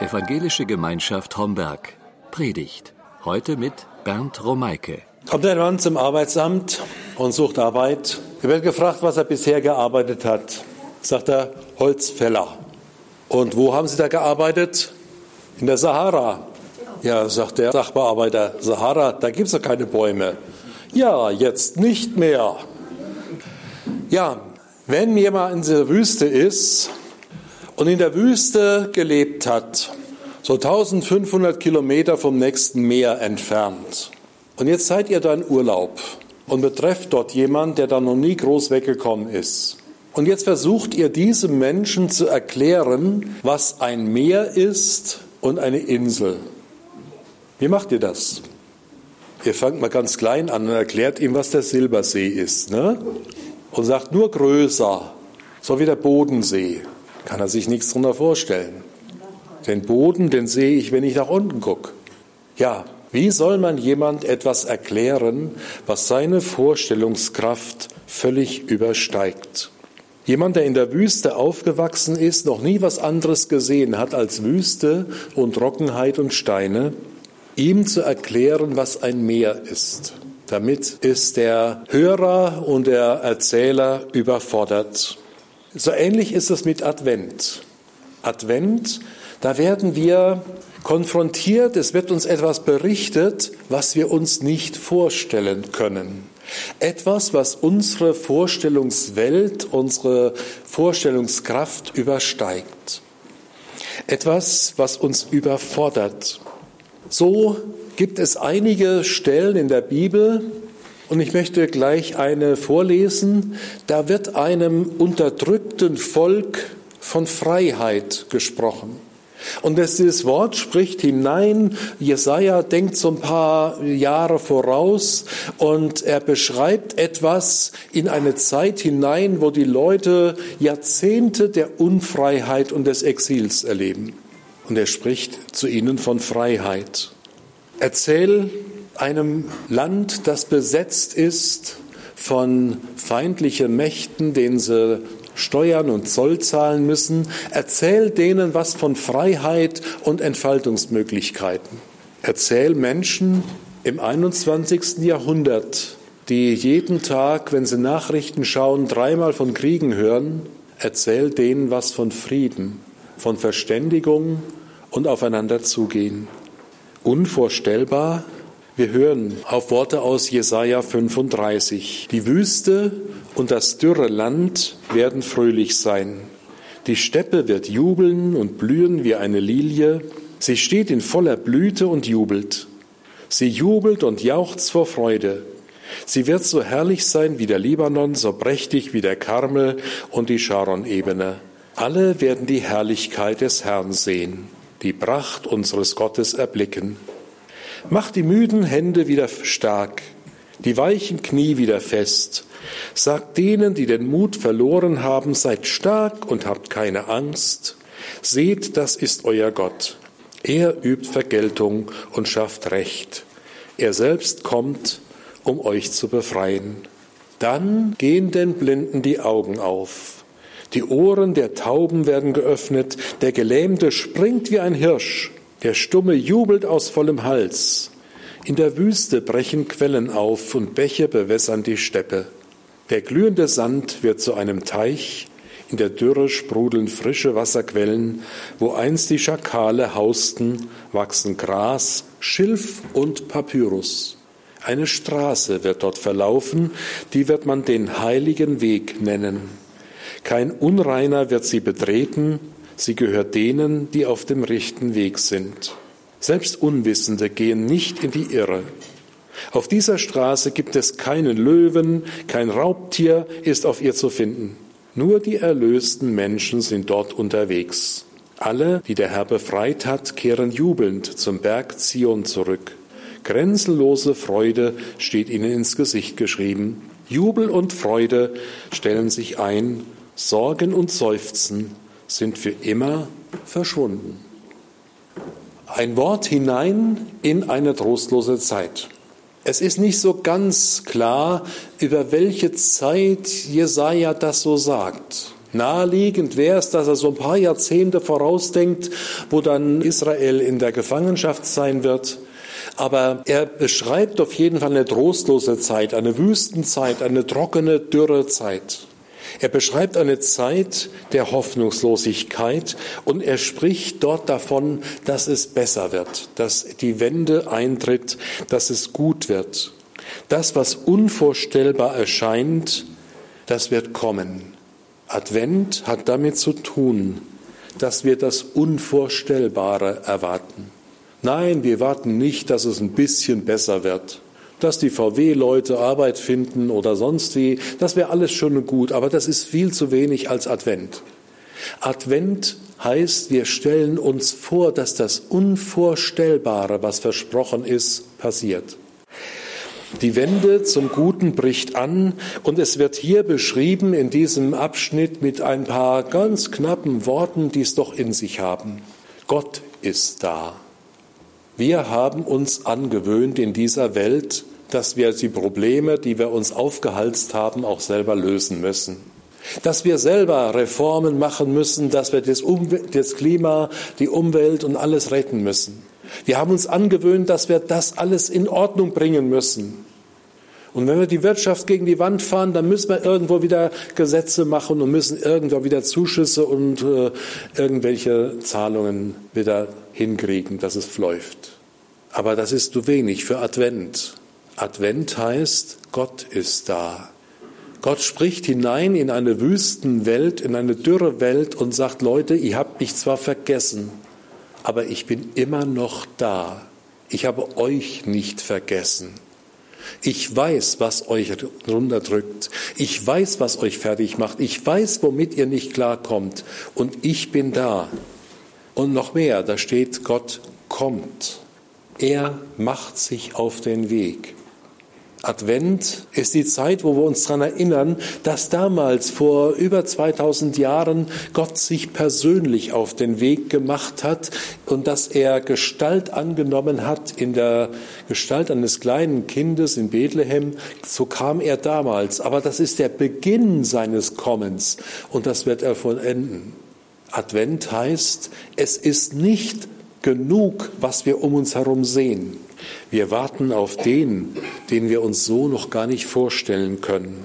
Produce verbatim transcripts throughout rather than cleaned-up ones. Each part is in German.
Evangelische Gemeinschaft Homberg. Predigt. Heute mit Bernd Romeike. Kommt ein Mann zum Arbeitsamt und sucht Arbeit. Er wird gefragt, was er bisher gearbeitet hat. Sagt er, Holzfäller. Und wo haben Sie da gearbeitet? In der Sahara. Ja, sagt der Sachbearbeiter, Sahara, da gibt es doch keine Bäume. Ja, jetzt nicht mehr. Ja, wenn jemand in der Wüste ist und in der Wüste gelebt hat, so eintausendfünfhundert Kilometer vom nächsten Meer entfernt, und jetzt seid ihr da in Urlaub und betrefft dort jemand, der da noch nie groß weggekommen ist. Und jetzt versucht ihr diesem Menschen zu erklären, was ein Meer ist und eine Insel. Wie macht ihr das? Ihr fangt mal ganz klein an und erklärt ihm, was der Silbersee ist, ne? Und sagt, nur größer, so wie der Bodensee. Kann er sich nichts darunter vorstellen. Den Boden, den sehe ich, wenn ich nach unten gucke. Ja, wie soll man jemand etwas erklären, was seine Vorstellungskraft völlig übersteigt? Jemand, der in der Wüste aufgewachsen ist, noch nie was anderes gesehen hat als Wüste und Trockenheit und Steine, ihm zu erklären, was ein Meer ist. Damit ist der Hörer und der Erzähler überfordert. So ähnlich ist es mit Advent. Advent, da werden wir konfrontiert, es wird uns etwas berichtet, was wir uns nicht vorstellen können. Etwas, was unsere Vorstellungswelt, unsere Vorstellungskraft übersteigt. Etwas, was uns überfordert. So gibt es einige Stellen in der Bibel, und ich möchte gleich eine vorlesen. Da wird einem unterdrückten Volk von Freiheit gesprochen. Und dieses Wort spricht hinein, Jesaja denkt so ein paar Jahre voraus und er beschreibt etwas in eine Zeit hinein, wo die Leute Jahrzehnte der Unfreiheit und des Exils erleben. Und er spricht zu ihnen von Freiheit. Erzähl einem Land, das besetzt ist von feindlichen Mächten, denen sie Steuern und Zoll zahlen müssen. Erzähl denen was von Freiheit und Entfaltungsmöglichkeiten. Erzähl Menschen im einundzwanzigsten Jahrhundert, die jeden Tag, wenn sie Nachrichten schauen, dreimal von Kriegen hören. Erzähl denen was von Frieden, von Verständigung und aufeinander zugehen. Unvorstellbar. Wir hören auf Worte aus Jesaja fünfunddreißig. Die Wüste und das dürre Land werden fröhlich sein. Die Steppe wird jubeln und blühen wie eine Lilie. Sie steht in voller Blüte und jubelt. Sie jubelt und jauchzt vor Freude. Sie wird so herrlich sein wie der Libanon, so prächtig wie der Karmel und die Scharon-Ebene. Alle werden die Herrlichkeit des Herrn sehen, die Pracht unseres Gottes erblicken. Mach die müden Hände wieder stark, die weichen Knie wieder fest. Sagt denen, die den Mut verloren haben, seid stark und habt keine Angst. Seht, das ist euer Gott. Er übt Vergeltung und schafft Recht. Er selbst kommt, um euch zu befreien. Dann gehen den Blinden die Augen auf. Die Ohren der Tauben werden geöffnet. Der Gelähmte springt wie ein Hirsch. Der Stumme jubelt aus vollem Hals. In der Wüste brechen Quellen auf und Bäche bewässern die Steppe. Der glühende Sand wird zu einem Teich. In der Dürre sprudeln frische Wasserquellen. Wo einst die Schakale hausten, wachsen Gras, Schilf und Papyrus. Eine Straße wird dort verlaufen, die wird man den heiligen Weg nennen. Kein Unreiner wird sie betreten, sie gehört denen, die auf dem rechten Weg sind. Selbst Unwissende gehen nicht in die Irre. Auf dieser Straße gibt es keinen Löwen, kein Raubtier ist auf ihr zu finden. Nur die erlösten Menschen sind dort unterwegs. Alle, die der Herr befreit hat, kehren jubelnd zum Berg Zion zurück. Grenzenlose Freude steht ihnen ins Gesicht geschrieben. Jubel und Freude stellen sich ein, Sorgen und Seufzen sind für immer verschwunden. Ein Wort hinein in eine trostlose Zeit. Es ist nicht so ganz klar, über welche Zeit Jesaja das so sagt. Naheliegend wäre es, dass er so ein paar Jahrzehnte vorausdenkt, wo dann Israel in der Gefangenschaft sein wird. Aber er beschreibt auf jeden Fall eine trostlose Zeit, eine Wüstenzeit, eine trockene, dürre Zeit. Er beschreibt eine Zeit der Hoffnungslosigkeit und er spricht dort davon, dass es besser wird, dass die Wende eintritt, dass es gut wird. Das, was unvorstellbar erscheint, das wird kommen. Advent hat damit zu tun, dass wir das Unvorstellbare erwarten. Nein, wir warten nicht, dass es ein bisschen besser wird, dass die V W-Leute Arbeit finden oder sonst wie. Das wäre alles schön und gut, aber das ist viel zu wenig als Advent. Advent heißt, wir stellen uns vor, dass das Unvorstellbare, was versprochen ist, passiert. Die Wende zum Guten bricht an und es wird hier beschrieben in diesem Abschnitt mit ein paar ganz knappen Worten, die es doch in sich haben. Gott ist da. Wir haben uns angewöhnt in dieser Welt, dass wir die Probleme, die wir uns aufgehalst haben, auch selber lösen müssen. Dass wir selber Reformen machen müssen, dass wir das, Umwelt, das Klima, die Umwelt und alles retten müssen. Wir haben uns angewöhnt, dass wir das alles in Ordnung bringen müssen. Und wenn wir die Wirtschaft gegen die Wand fahren, dann müssen wir irgendwo wieder Gesetze machen und müssen irgendwo wieder Zuschüsse und äh, irgendwelche Zahlungen wieder hinkriegen, dass es läuft. Aber das ist zu wenig für Advent. Advent heißt, Gott ist da. Gott spricht hinein in eine Wüstenwelt, in eine dürre Welt und sagt, Leute, ihr habt mich zwar vergessen, aber ich bin immer noch da. Ich habe euch nicht vergessen. Ich weiß, was euch runterdrückt. Ich weiß, was euch fertig macht. Ich weiß, womit ihr nicht klarkommt. Und ich bin da. Und noch mehr, da steht, Gott kommt. Er macht sich auf den Weg. Advent ist die Zeit, wo wir uns daran erinnern, dass damals vor über zweitausend Jahren Gott sich persönlich auf den Weg gemacht hat und dass er Gestalt angenommen hat in der Gestalt eines kleinen Kindes in Bethlehem. So kam er damals. Aber das ist der Beginn seines Kommens und das wird er vollenden. Advent heißt, es ist nicht genug, was wir um uns herum sehen. Wir warten auf den, den wir uns so noch gar nicht vorstellen können.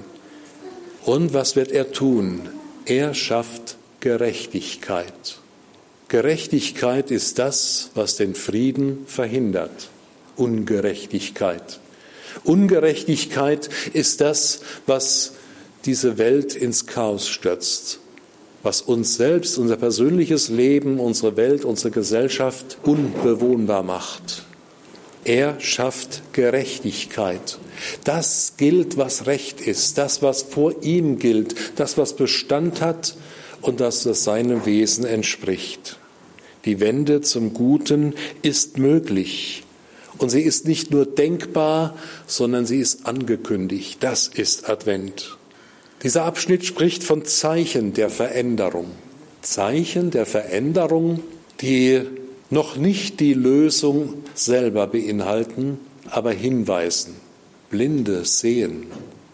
Und was wird er tun? Er schafft Gerechtigkeit. Gerechtigkeit ist das, was den Frieden verhindert. Ungerechtigkeit. Ungerechtigkeit ist das, was diese Welt ins Chaos stürzt, was uns selbst, unser persönliches Leben, unsere Welt, unsere Gesellschaft unbewohnbar macht. Er schafft Gerechtigkeit. Das gilt, was Recht ist, das, was vor ihm gilt, das, was Bestand hat und das, was seinem Wesen entspricht. Die Wende zum Guten ist möglich. Und sie ist nicht nur denkbar, sondern sie ist angekündigt. Das ist Advent. Dieser Abschnitt spricht von Zeichen der Veränderung. Zeichen der Veränderung, die noch nicht die Lösung selber beinhalten, aber hinweisen. Blinde sehen.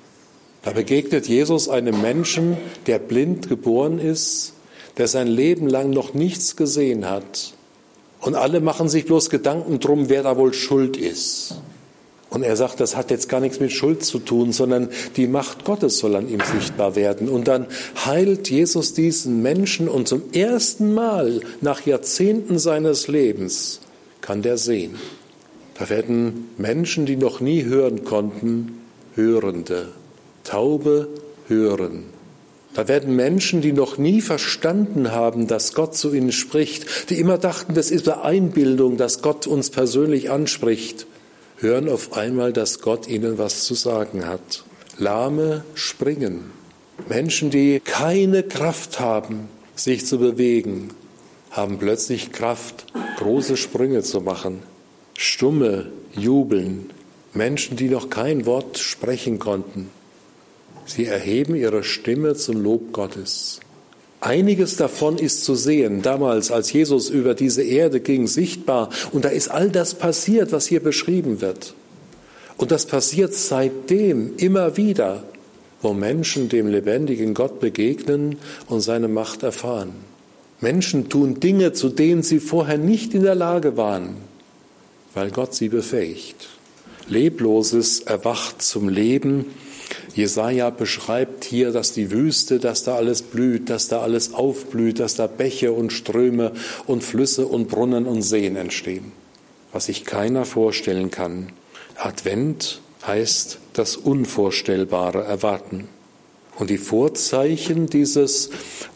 Da begegnet Jesus einem Menschen, der blind geboren ist, der sein Leben lang noch nichts gesehen hat. Und alle machen sich bloß Gedanken drum, wer da wohl schuld ist. Und er sagt, das hat jetzt gar nichts mit Schuld zu tun, sondern die Macht Gottes soll an ihm sichtbar werden. Und dann heilt Jesus diesen Menschen und zum ersten Mal nach Jahrzehnten seines Lebens kann der sehen. Da werden Menschen, die noch nie hören konnten, Hörende. Taube hören. Da werden Menschen, die noch nie verstanden haben, dass Gott zu ihnen spricht, die immer dachten, das ist eine Einbildung, dass Gott uns persönlich anspricht, hören auf einmal, dass Gott ihnen was zu sagen hat. Lahme springen. Menschen, die keine Kraft haben, sich zu bewegen, haben plötzlich Kraft, große Sprünge zu machen. Stumme jubeln. Menschen, die noch kein Wort sprechen konnten. Sie erheben ihre Stimme zum Lob Gottes. Einiges davon ist zu sehen, damals, als Jesus über diese Erde ging, sichtbar. Und da ist all das passiert, was hier beschrieben wird. Und das passiert seitdem immer wieder. wo Menschen dem lebendigen Gott begegnen und seine Macht erfahren. Menschen tun Dinge, zu denen sie vorher nicht in der Lage waren, weil Gott sie befähigt. Lebloses erwacht zum Leben. Jesaja beschreibt hier, dass die Wüste, dass da alles blüht, dass da alles aufblüht, dass da Bäche und Ströme und Flüsse und Brunnen und Seen entstehen. Was sich keiner vorstellen kann. Advent heißt das Unvorstellbare erwarten. Und die Vorzeichen dieses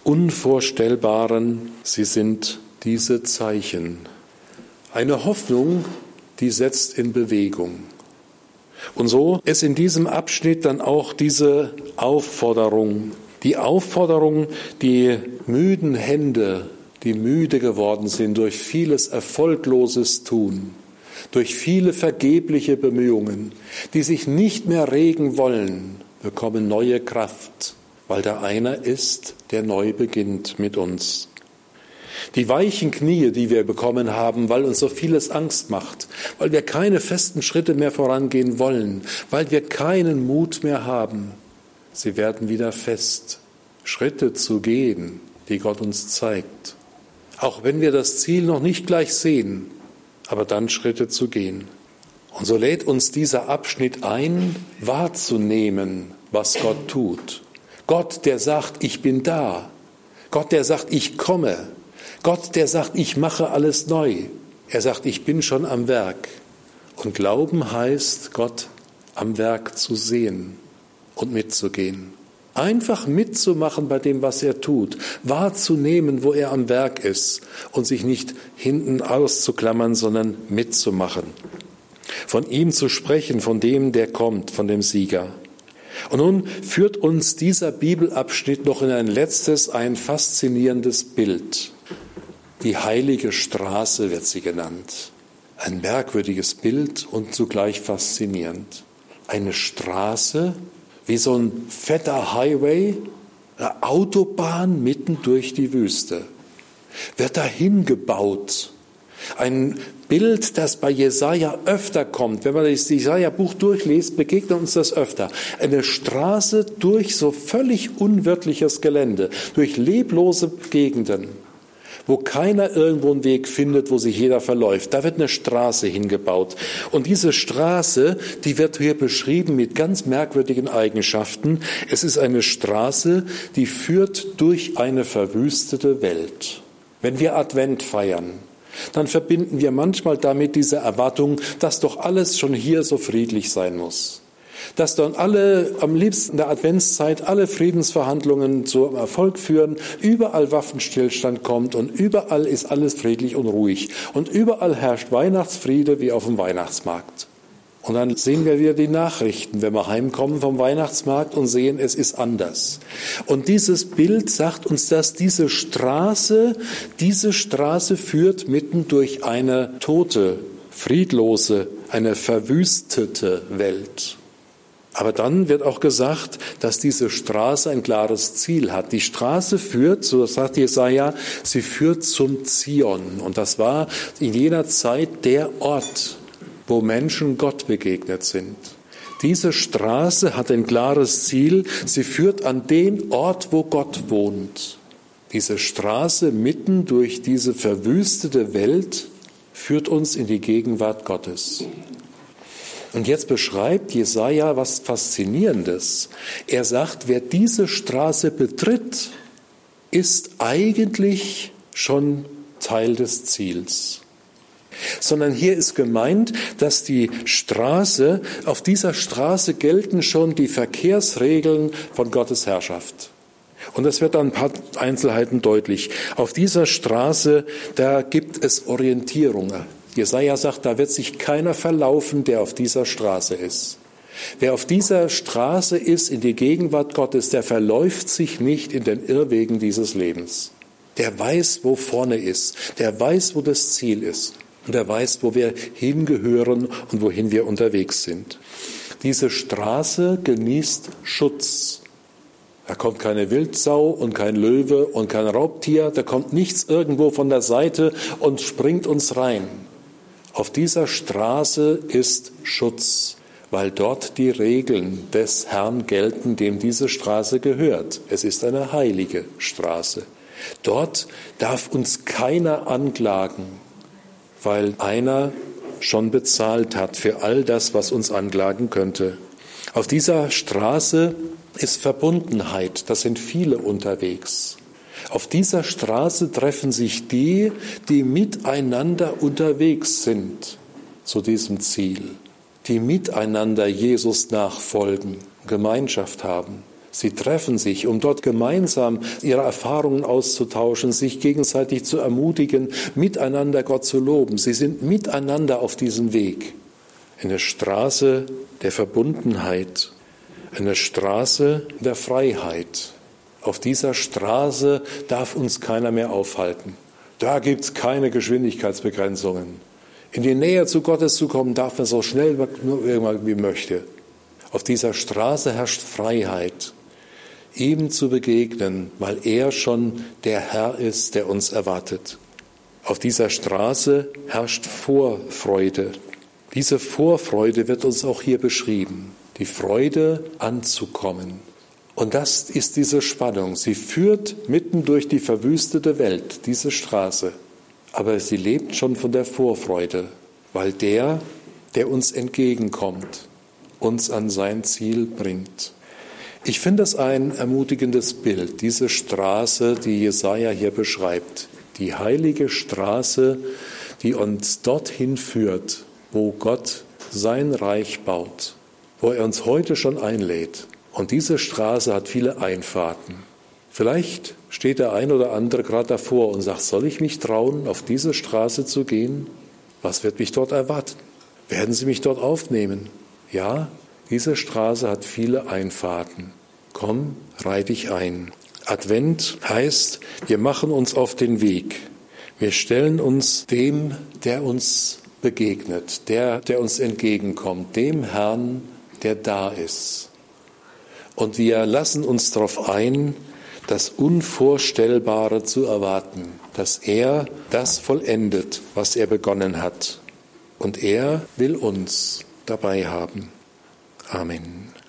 Unvorstellbaren, sie sind diese Zeichen. Eine Hoffnung, die setzt in Bewegung. Und so ist in diesem Abschnitt dann auch diese Aufforderung, die Aufforderung, die müden Hände, die müde geworden sind durch vieles erfolgloses Tun, durch viele vergebliche Bemühungen, die sich nicht mehr regen wollen, bekommen neue Kraft, weil da einer ist, der neu beginnt mit uns. Die weichen Knie, die wir bekommen haben, weil uns so vieles Angst macht, weil wir keine festen Schritte mehr vorangehen wollen, weil wir keinen Mut mehr haben, sie werden wieder fest, Schritte zu gehen, die Gott uns zeigt. Auch wenn wir das Ziel noch nicht gleich sehen, aber dann Schritte zu gehen. Und so lädt uns dieser Abschnitt ein, wahrzunehmen, was Gott tut. Gott, der sagt, ich bin da. Gott, der sagt, ich komme. Gott, der sagt, ich mache alles neu. Er sagt, ich bin schon am Werk. Und Glauben heißt, Gott am Werk zu sehen und mitzugehen. Einfach mitzumachen bei dem, was er tut, wahrzunehmen, wo er am Werk ist und sich nicht hinten auszuklammern, sondern mitzumachen. Von ihm zu sprechen, von dem, der kommt, von dem Sieger. Und nun führt uns dieser Bibelabschnitt noch in ein letztes, ein faszinierendes Bild. Die heilige Straße wird sie genannt. Ein merkwürdiges Bild und zugleich faszinierend. Eine Straße, wie so ein fetter Highway, eine Autobahn mitten durch die Wüste, wird dahin gebaut. Ein Bild, das bei Jesaja öfter kommt. Wenn man das Jesaja-Buch durchliest, begegnet uns das öfter. Eine Straße durch so völlig unwirtliches Gelände, durch leblose Gegenden, wo keiner irgendwo einen Weg findet, wo sich jeder verläuft. Da wird eine Straße hingebaut. Und diese Straße, die wird hier beschrieben mit ganz merkwürdigen Eigenschaften. Es ist eine Straße, die führt durch eine verwüstete Welt. Wenn wir Advent feiern, dann verbinden wir manchmal damit diese Erwartung, dass doch alles schon hier so friedlich sein muss. Dass dann alle, am liebsten in der Adventszeit, alle Friedensverhandlungen zum Erfolg führen, überall Waffenstillstand kommt und überall ist alles friedlich und ruhig. Und überall herrscht Weihnachtsfriede wie auf dem Weihnachtsmarkt. Und dann sehen wir wieder die Nachrichten, wenn wir heimkommen vom Weihnachtsmarkt und sehen, es ist anders. Und dieses Bild sagt uns, dass diese Straße, diese Straße führt mitten durch eine tote, friedlose, eine verwüstete Welt. Aber dann wird auch gesagt, dass diese Straße ein klares Ziel hat. Die Straße führt, so sagt Jesaja, sie führt zum Zion. Und das war in jener Zeit der Ort, wo Menschen Gott begegnet sind. Diese Straße hat ein klares Ziel. Sie führt an den Ort, wo Gott wohnt. Diese Straße mitten durch diese verwüstete Welt führt uns in die Gegenwart Gottes. Und jetzt beschreibt Jesaja was Faszinierendes. Er sagt, wer diese Straße betritt, ist eigentlich schon Teil des Ziels. Sondern hier ist gemeint, dass die Straße, auf dieser Straße gelten schon die Verkehrsregeln von Gottes Herrschaft. Und das wird an ein paar Einzelheiten deutlich. Auf dieser Straße, da gibt es Orientierungen. Jesaja sagt, da wird sich keiner verlaufen, der auf dieser Straße ist. Wer auf dieser Straße ist, in die Gegenwart Gottes, der verläuft sich nicht in den Irrwegen dieses Lebens. Der weiß, wo vorne ist. Der weiß, wo das Ziel ist. Und er weiß, wo wir hingehören und wohin wir unterwegs sind. Diese Straße genießt Schutz. Da kommt keine Wildsau und kein Löwe und kein Raubtier. Da kommt nichts irgendwo von der Seite und springt uns rein. Auf dieser Straße ist Schutz. weil dort die Regeln des Herrn gelten, dem diese Straße gehört. Es ist eine heilige Straße. Dort darf uns keiner anklagen, weil einer schon bezahlt hat für all das, was uns anklagen könnte. Auf dieser Straße ist Verbundenheit, da sind viele unterwegs. Auf dieser Straße treffen sich die, die miteinander unterwegs sind zu diesem Ziel, die miteinander Jesus nachfolgen, Gemeinschaft haben. Sie treffen sich, um dort gemeinsam ihre Erfahrungen auszutauschen, sich gegenseitig zu ermutigen, miteinander Gott zu loben. Sie sind miteinander auf diesem Weg. Eine Straße der Verbundenheit, eine Straße der Freiheit. Auf dieser Straße darf uns keiner mehr aufhalten. Da gibt es keine Geschwindigkeitsbegrenzungen. In die Nähe zu Gottes zu kommen, darf man so schnell wie möchte. Auf dieser Straße herrscht Freiheit, ihm zu begegnen, weil er schon der Herr ist, der uns erwartet. Auf dieser Straße herrscht Vorfreude. Diese Vorfreude wird uns auch hier beschrieben, die Freude anzukommen. Und das ist diese Spannung. Sie führt mitten durch die verwüstete Welt, diese Straße. Aber sie lebt schon von der Vorfreude, weil der, der uns entgegenkommt, uns an sein Ziel bringt. Ich finde es ein ermutigendes Bild, diese Straße, die Jesaja hier beschreibt. Die heilige Straße, die uns dorthin führt, wo Gott sein Reich baut, wo er uns heute schon einlädt. Und diese Straße hat viele Einfahrten. Vielleicht steht der ein oder andere gerade davor und sagt, soll ich mich trauen, auf diese Straße zu gehen? Was wird mich dort erwarten? Werden sie mich dort aufnehmen? Ja, diese Straße hat viele Einfahrten. Komm, reih dich ein. Advent heißt, wir machen uns auf den Weg. Wir stellen uns dem, der uns begegnet, der, der uns entgegenkommt, dem Herrn, der da ist. Und wir lassen uns darauf ein, das Unvorstellbare zu erwarten, dass er das vollendet, was er begonnen hat. Und er will uns dabei haben. Amen.